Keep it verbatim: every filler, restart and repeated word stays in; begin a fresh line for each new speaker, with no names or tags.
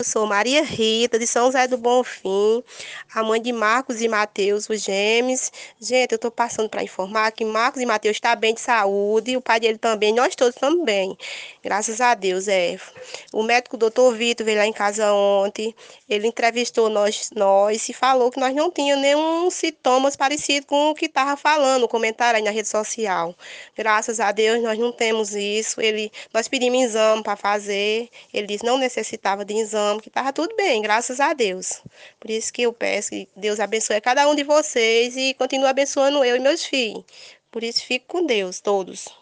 Eu sou Maria Rita, de São José do Bonfim, a mãe de Marcos e Mateus, os gêmeos. Gente, eu estou passando para informar que Marcos e Mateus estão bem de saúde, o pai dele também, nós todos também. Graças a Deus, é. O médico doutor Vitor veio lá em casa ontem, ele entrevistou nós, nós e falou que nós não tínhamos nenhum sintomas parecido com o que estava falando, o comentário aí na rede social. Graças a Deus, nós não temos isso. Ele, nós pedimos exame para fazer, ele disse que não necessitava de exame, que estava tudo bem, graças a Deus. Por isso que eu peço que Deus abençoe cada um de vocês e continue abençoando eu e meus filhos. Por isso, fico com Deus, todos.